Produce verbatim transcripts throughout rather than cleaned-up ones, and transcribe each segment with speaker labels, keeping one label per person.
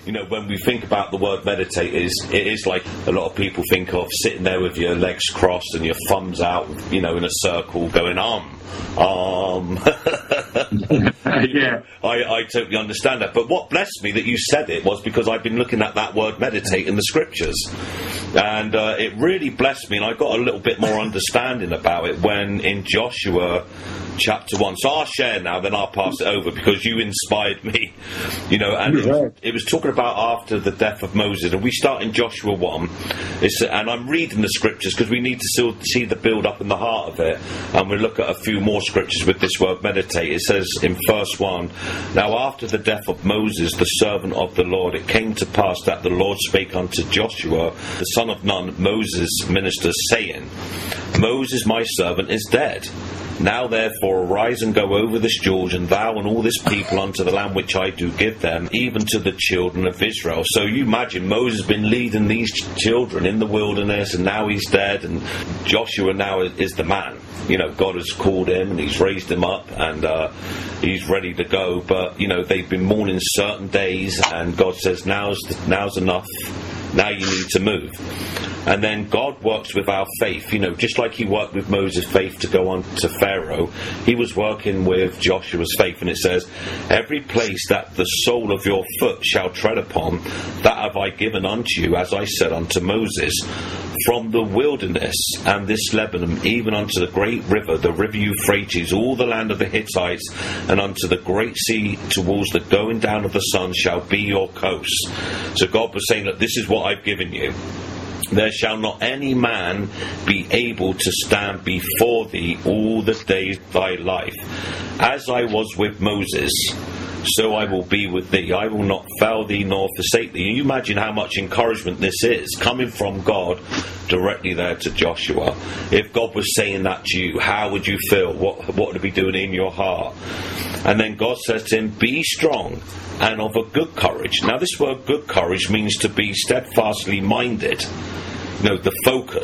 Speaker 1: you know, when we think about the word meditate, it is, it is like a lot of people think of sitting there with your legs crossed and your thumbs out, you know, in a circle going, um, um.
Speaker 2: Yeah.
Speaker 1: I, I totally understand that. But what blessed me that you said it was because I've been looking at that word meditate in the scriptures. And uh, it really blessed me, and I got a little bit more understanding about it when in Joshua chapter one. So I'll share now, then I'll pass it over because you inspired me. You know, and it was, it was talking about after the death of Moses, and we start in Joshua one. It's, and I'm reading the scriptures because we need to still see the build up in the heart of it. And we'll look at a few more scriptures with this word meditate. It says in verse one, now after the death of Moses, the servant of the Lord, it came to pass that the Lord spake unto Joshua, the son of Nun, Moses' minister, saying, Moses my servant is dead. Now therefore arise and go over this Jordan, thou and all this people, unto the land which I do give them, even to the children of Israel. So you imagine Moses has been leading these ch- children in the wilderness, and now he's dead, and Joshua now is, is the man. You know, God has called him and he's raised him up, and uh, he's ready to go. But you know, they've been mourning certain days, and God says, now's now's enough. Now you need to move. And then God works with our faith, you know, just like he worked with Moses' faith to go on to Pharaoh, he was working with Joshua's faith. And it says, every place that the sole of your foot shall tread upon, that have I given unto you, as I said unto Moses, from the wilderness and this Lebanon, even unto the great river, the river Euphrates, all the land of the Hittites, and unto the great sea towards the going down of the sun shall be your coast. So God was saying, look, this is what I've given you. There shall not any man be able to stand before thee all the days of thy life. As I was with Moses, so I will be with thee. I will not fail thee nor forsake thee. You imagine how much encouragement this is, coming from God directly there to Joshua. If God was saying that to you, how would you feel? What, what would it be doing in your heart? And then God says to him, be strong and of a good courage. Now this word good courage means to be steadfastly minded. You know, the focus.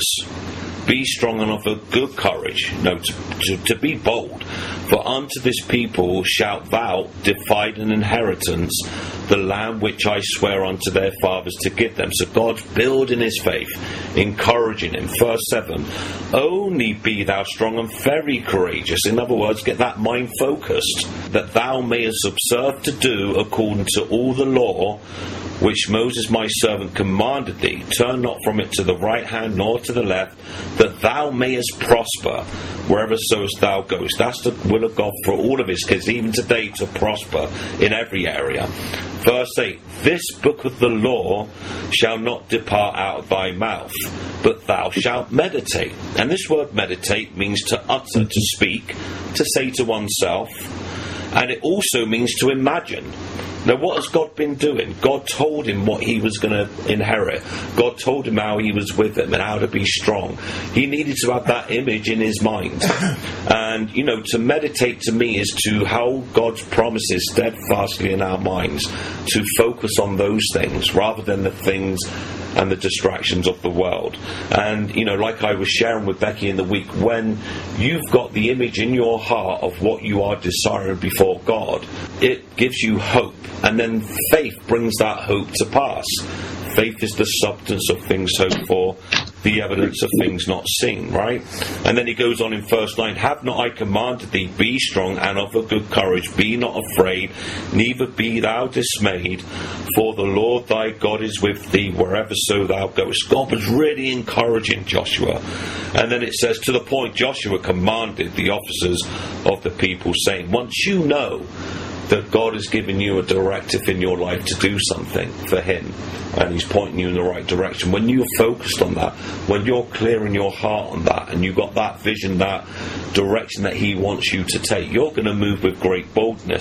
Speaker 1: Be strong and of a good courage. No, to, to, to be bold. For unto this people shalt thou divide an inheritance, the land which I swear unto their fathers to give them. So God's building his faith, encouraging him. Verse seven, only be thou strong and very courageous. In other words, get that mind focused, that thou mayest observe to do according to all the law which Moses my servant commanded thee. Turn not from it to the right hand nor to the left, that thou mayest prosper wherever soest thou goest. That's the will of God for all of his kids, even today, to prosper in every area. Verse eight, this book of the law shall not depart out of thy mouth, but thou shalt meditate. And this word meditate means to utter, to speak, to say to oneself, and it also means to imagine. Now, what has God been doing? God told him what he was going to inherit. God told him how he was with him and how to be strong. He needed to have that image in his mind. And, you know, to meditate to me is to hold God's promises steadfastly in our minds, to focus on those things rather than the things and the distractions of the world. And, you know, like I was sharing with Becky in the week, when you've got the image in your heart of what you are desiring before God, it gives you hope. And then faith brings that hope to pass. Faith is the substance of things hoped for, the evidence of things not seen, right? And then he goes on in verse nine, have not I commanded thee, be strong and of a good courage, be not afraid, neither be thou dismayed, for the Lord thy God is with thee wherever so thou goest. God was really encouraging Joshua. And then it says, to the point Joshua commanded the officers of the people, saying, once you know that God has given you a directive in your life to do something for him, and he's pointing you in the right direction, when you're focused on that, when you're clear in your heart on that, and you've got that vision, that direction that he wants you to take, you're going to move with great boldness.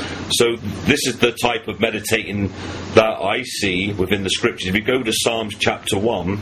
Speaker 1: So this is the type of meditating that I see within the scriptures. If you go to Psalms chapter one,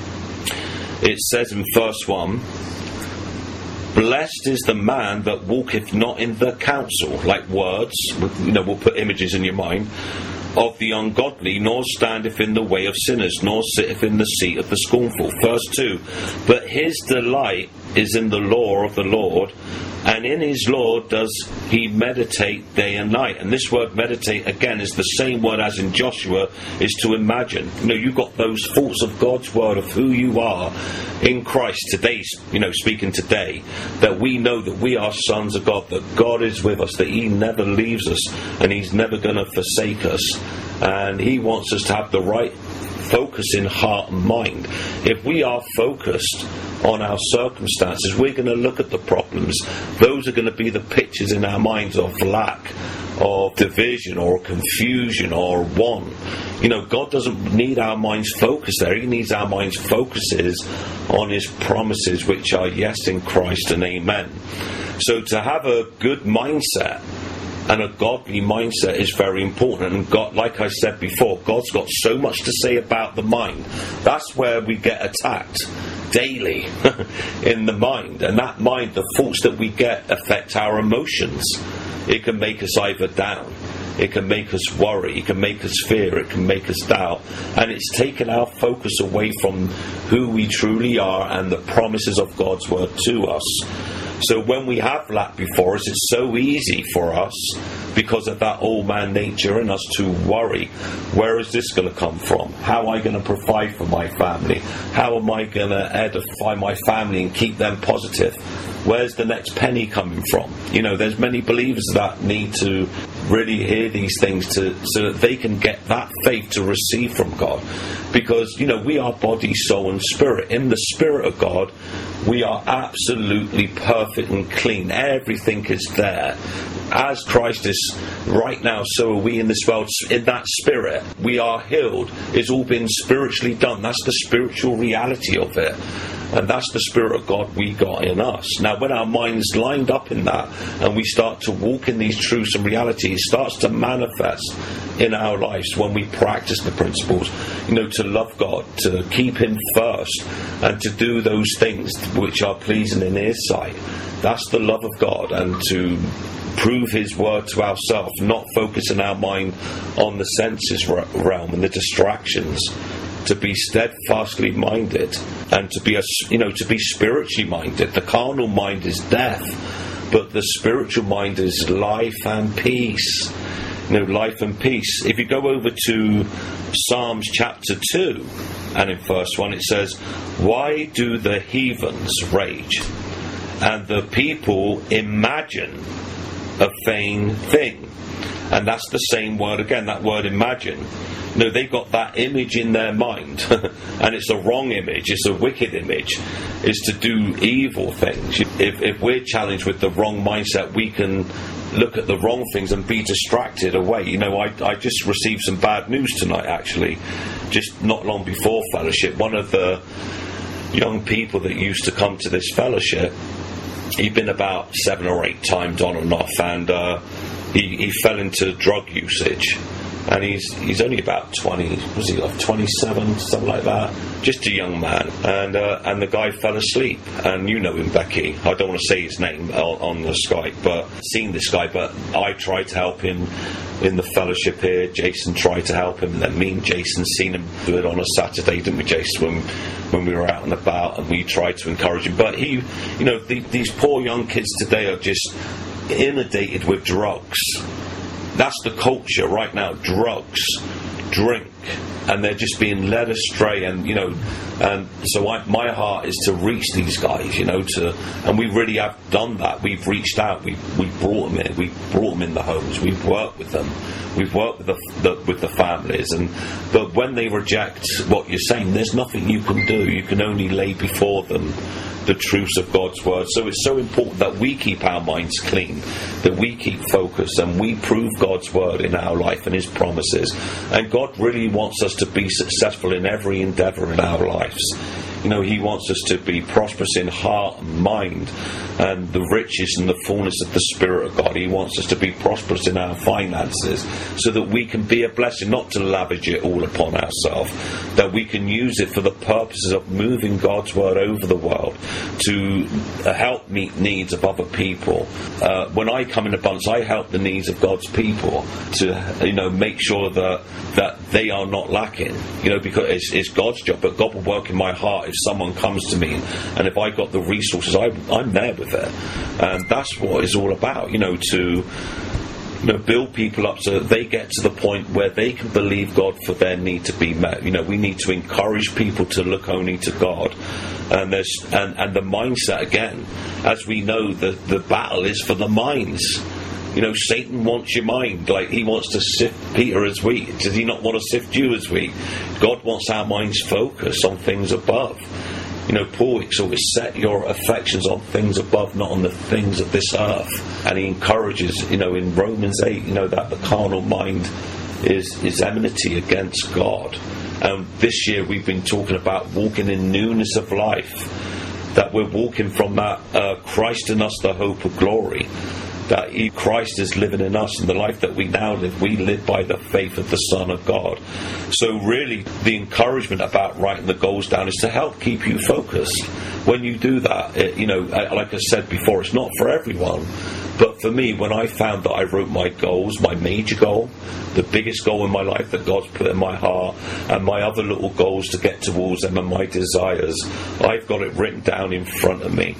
Speaker 1: it says in verse one, blessed is the man that walketh not in the counsel, like words, you know, we'll put images in your mind, of the ungodly, nor standeth in the way of sinners, nor sitteth in the seat of the scornful. Verse two, but his delight is in the law of the Lord, and in his law does he meditate day and night. And this word meditate, again, is the same word as in Joshua, is to imagine. You know, you've got those thoughts of God's word, of who you are in Christ today, you know, speaking today, that we know that we are sons of God, that God is with us, that he never leaves us, and he's never going to forsake us. And he wants us to have the right focus in heart and mind. If we are focused on our circumstances, we're going to look at the problems. Those are going to be the pictures in our minds of lack, of division, or confusion, or want. You know, God doesn't need our minds focused there. He needs our minds focuses on his promises, which are yes in Christ and amen. So to have a good mindset and a godly mindset is very important. And God, like I said before, God's got so much to say about the mind. That's where we get attacked daily in the mind. And that mind, the thoughts that we get affect our emotions. It can make us either down, it can make us worry, it can make us fear, it can make us doubt. And it's taken our focus away from who we truly are and the promises of God's word to us. So when we have lack before us, it's so easy for us, because of that old man nature in us, to worry. Where is this going to come from? How am I going to provide for my family? How am I going to edify my family and keep them positive? Where's the next penny coming from? You know, there's many believers that need to really hear these things to, so that they can get that faith to receive from God. Because, you know, we are body, soul and spirit. In the Spirit of God, we are absolutely perfect and clean. Everything is there. As Christ is right now, so are we in this world. In that spirit, we are healed. It's all been spiritually done. That's the spiritual reality of it. And that's the Spirit of God we got in us. Now, when our mind's lined up in that, and we start to walk in these truths and realities, it starts to manifest in our lives when we practice the principles. You know, to love God, to keep him first, and to do those things which are pleasing in his sight. That's the love of God, and to prove his word to ourselves, not focusing our mind on the senses realm and the distractions. To be steadfastly minded, and to be a, you know, to be spiritually minded. The carnal mind is death, but the spiritual mind is life and peace. You know, life and peace. If you go over to Psalms chapter two, and in verse one it says, "Why do the heathens rage, and the people imagine a vain thing?" And that's the same word again, that word imagine. No, they've got that image in their mind, and it's a wrong image, it's a wicked image, is to do evil things. If, if we're challenged with the wrong mindset, we can look at the wrong things and be distracted away. You know, I, I just received some bad news tonight, actually, just not long before fellowship. One of the young people that used to come to this fellowship, he'd been about seven or eight times on and off, and uh, he, he fell into drug usage. And he's he's only about twenty, was he like twenty-seven, something like that? Just a young man. And uh, and the guy fell asleep. And you know him, Becky. I don't want to say his name on, on the Skype, but seen this guy. But I tried to help him in the fellowship here. Jason tried to help him. And then me and Jason seen him do it on a Saturday, didn't we, Jason, when, when we were out and about, and we tried to encourage him. But he, you know, the, these poor young kids today are just inundated with drugs. That's the culture right now. Drugs, drink, and they're just being led astray. And you know, and so I, my heart is to reach these guys. You know, to and we really have done that. We've reached out. We we brought them in. We brought them in the homes. We've worked with them. We've worked with the, the with the families. And but when they reject what you're saying, there's nothing you can do. You can only lay before them the truths of God's word. So it's so important that we keep our minds clean, that we keep focused, and we prove God's word in our life and his promises. And God really wants us to be successful in every endeavour in our lives. You know, he wants us to be prosperous in heart and mind, and the riches and the fullness of the Spirit of God. He wants us to be prosperous in our finances, so that we can be a blessing, not to lavish it all upon ourselves, that we can use it for the purposes of moving God's word over the world, to help meet needs of other people. Uh, when I come in abundance, I help the needs of God's people, to, you know, make sure that that they are not lacking, you know, because it's, it's God's job, but God will work in my heart if someone comes to me, and if I got the resources, I, I'm there with it. And that's what it's all about, you know, to you know, build people up so that they get to the point where they can believe God for their need to be met. You know, we need to encourage people to look only to God. And there's and, and the mindset, again, as we know, the, the battle is for the minds. You know, Satan wants your mind, like he wants to sift Peter as wheat. Does he not want to sift you as wheat? God wants our minds focused on things above. You know, Paul exhorts, set your affections on things above, not on the things of this earth. And he encourages, you know, in Romans eight, you know, that the carnal mind is, is enmity against God. And this year we've been talking about walking in newness of life, that we're walking from that uh, Christ in us, the hope of glory. That he, Christ is living in us, and the life that we now live, we live by the faith of the Son of God. So really, the encouragement about writing the goals down is to help keep you focused. When you do that, it, you know, like I said before, it's not for everyone. But for me, when I found that I wrote my goals, my major goal, the biggest goal in my life that God's put in my heart, and my other little goals to get towards them and my desires, I've got it written down in front of me.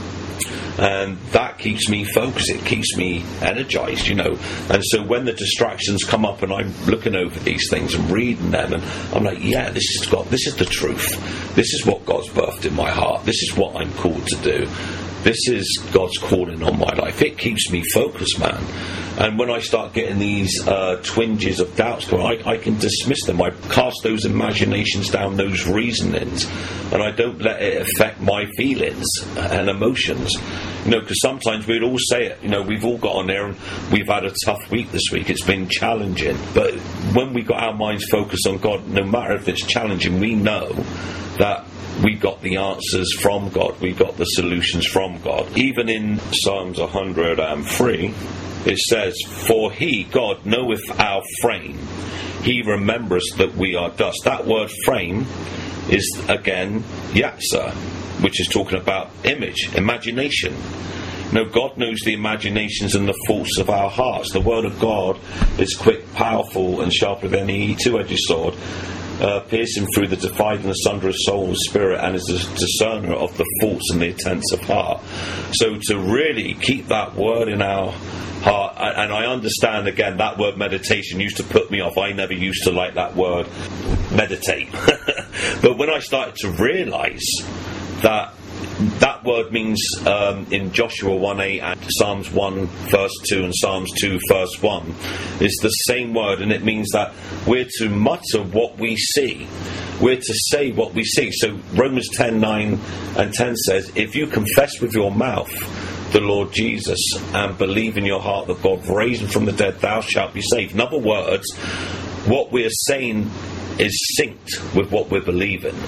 Speaker 1: And that keeps me focused, it keeps me energized, you know. And so when the distractions come up and I'm looking over these things and reading them, and I'm like, yeah, this is God, this is the truth, this is what God's birthed in my heart, this is what I'm called to do, this is God's calling on my life. It keeps me focused, man. And when I start getting these uh, twinges of doubts, I, I can dismiss them. I cast those imaginations down, those reasonings, and I don't let it affect my feelings and emotions. You know, because sometimes we'd all say it. You know, we've all got on there and we've had a tough week this week. It's been challenging. But when we got our minds focused on God, no matter if it's challenging, we know that we got the answers from God. We got the solutions from God. Even in Psalms one hundred three, it says, "For he, God, knoweth our frame. He remembers that we are dust." That word frame is, again, yatsa, which is talking about image, imagination. No, God knows the imaginations and the thoughts of our hearts. The word of God is quick, powerful, and sharper than any two-edged sword, uh, piercing through the dividing asunder of soul and spirit, and is a discerner of the thoughts and the intents of heart. So to really keep that word in our heart, and I understand, again, that word meditation used to put me off. I never used to like that word, meditate. But when I started to realise that that word means um, in Joshua one eight and Psalms one verse two and Psalms two verse one, it's the same word, and it means that we're to mutter what we see. We're to say what we see. So Romans ten nine and ten says, if you confess with your mouth the Lord Jesus and believe in your heart that God raised him from the dead, thou shalt be saved. In other words, what we're saying is synced with what we're believing.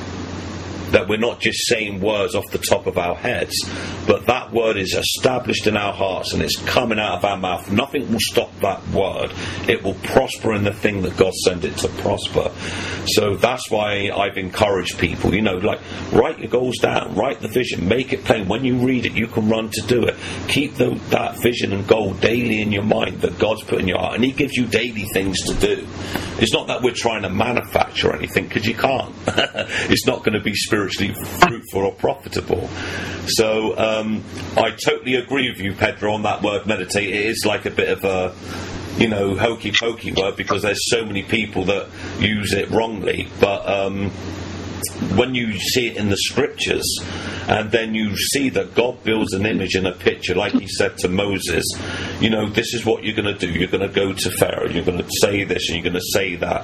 Speaker 1: That we're not just saying words off the top of our heads, but that word is established in our hearts and it's coming out of our mouth. Nothing will stop that word. It will prosper in the thing that God sent it to prosper. So that's why I've encouraged people, you know, like, write your goals down, write the vision, make it plain. When you read it, you can run to do it. Keep the, that vision and goal daily in your mind that God's put in your heart, and he gives you daily things to do. It's not that we're trying to manufacture anything, because you can't. It's not going to be spiritually fruitful or profitable. So um, I totally agree with you, Pedro, on that word meditate. It is like a bit of a, you know, hokey pokey word, because there's so many people that use it wrongly. But um, when you see it in the scriptures, and then you see that God builds an image and a picture, like he said to Moses, you know, this is what you're going to do. You're going to go to Pharaoh, you're going to say this and you're going to say that,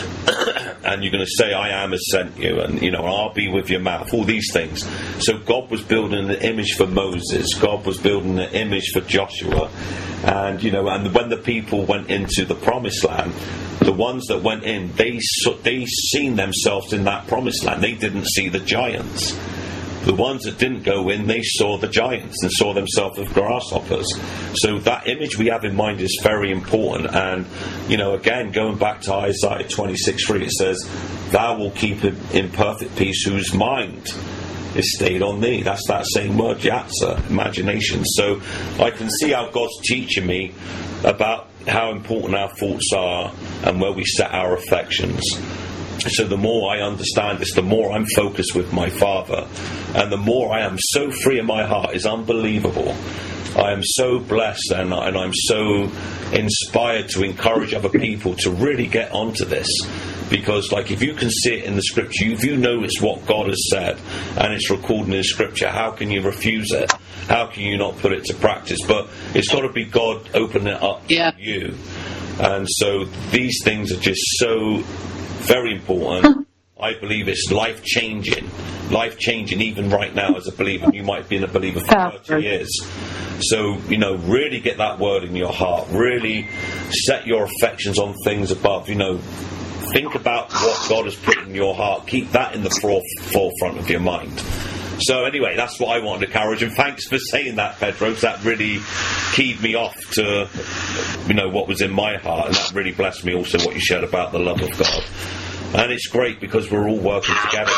Speaker 1: and you're going to say, I am has sent you, and, you know, I'll be with your mouth, all these things. So God was building an image for Moses, God was building an image for Joshua, and, you know, and when the people went into the promised land, the ones that went in, they saw, they seen themselves in that promised land. They didn't see the giants. The ones that didn't go in, they saw the giants and saw themselves as grasshoppers. So that image we have in mind is very important. And, you know, again, going back to Isaiah twenty-six three, it says, thou will keep in perfect peace whose mind is stayed on thee. That's that same word, yatsa, imagination. So I can see how God's teaching me about how important our thoughts are and where we set our affections. So the more I understand this, the more I'm focused with my Father, and the more I am so free in my heart. Is unbelievable. I am so blessed, and, and I'm so inspired to encourage other people to really get onto this. Because, like, if you can see it in the Scripture, if you know it's what God has said, and it's recorded in Scripture, how can you refuse it? How can you not put it to practice? But it's got to be God opening it up
Speaker 2: yeah.
Speaker 1: to you. And so these things are just so very important. I believe it's life-changing. Life-changing even right now as a believer. You might have been a believer for thirty years. So, you know, really get that word in your heart. Really set your affections on things above. You know, think about what God has put in your heart. Keep that in the forefront of your mind. So anyway, that's what I wanted to encourage, and thanks for saying that, Pedro, because that really keyed me off to, you know, what was in my heart, and that really blessed me also what you shared about the love of God. And it's great because we're all working together.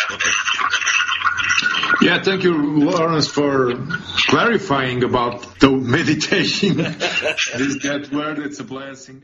Speaker 3: Yeah, thank you, Lawrence, for clarifying about the meditation. This that word, it's a blessing.